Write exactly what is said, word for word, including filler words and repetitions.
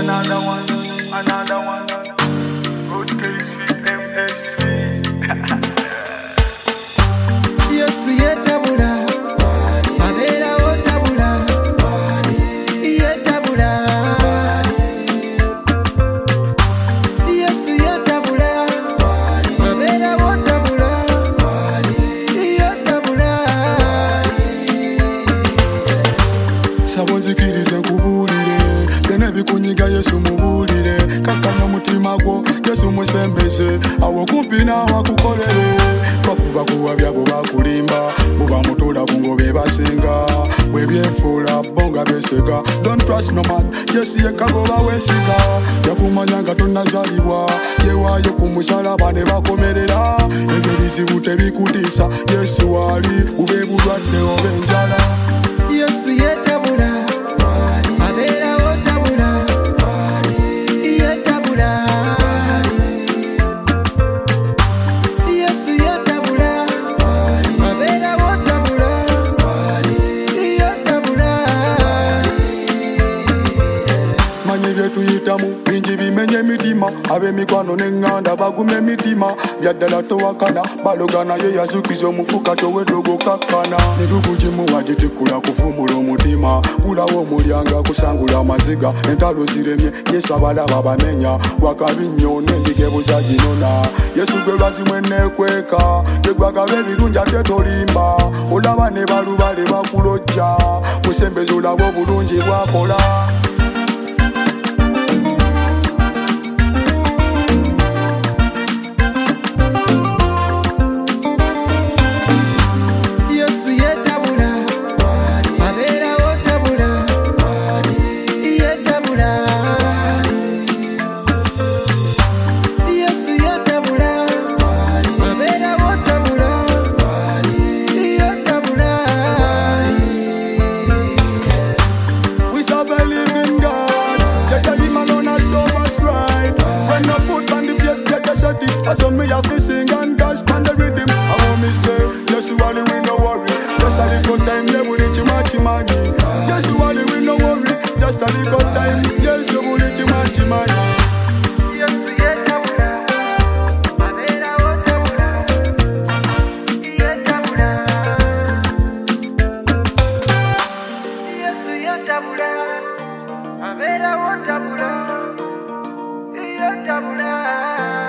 Another one, another one. Good case with M S C. Yesu yetabula, abera otabula, yetabula. Yesu yetabula, abera otabula, yetabula. Sabonzikirize nkubulire, byonna bikunyiga Yesu mubulire. Kakkanya omutima gwo Yesu musembeze, awo kumpi naawe akukolere. Bakuba kuwabya bo bakulimba, buba mutula kungo be basinga. Bwe byefuula bo nga beseka. Don't trust no man, Yesu yekka goba weesiga. Yakumanya nga tonnazaalibwa, yeewaayo ku musalaba ne bakomerera. Ebyo bizibu tebikutiisa, Yesu ali bube bulwadde oba enjala. Yesu yetabula, abeera otabula, yetabula. Yesu yetabula, abeera otabula, yetabula. Manyi bye tuyitamu bingi bimenye emitima, ab'emikwano n'eŋŋanda baguma emitima. Byaddala towakana, balogana ye yazukiza omufuka toweddogo kakkana. Migugu gimuwa gitikula kuvumula omutima, bulawo omulyanga kusangula amaziga. Entalo ziremye Yesu abalaba bamenya, wakabi nnyo n'endigebuza ginona. Yesu gwe lwazimu enneekweka, tegwagaba ebirungi ate tolimba. Olaba ne balubale bakulojja, musembeze olaba obulungi bwakola. Yesu yetabula, abeera otabula, yetabula. Yesu yetabula, abeera otabula, yetabula. We serve a living God, yet him alone has so much right. When I put on the plate, get a set it. That's what me have to sing and dance on the rhythm. I want me say, Yesu wali we no worry. Just a little time, yeah, we need you much money. Yesu wali we no worry. Just a little time, Yesu we need you much money. Yesu yetabula, abeera otabula, yetabula. Yesu yetabula, abeera otabula, yetabula.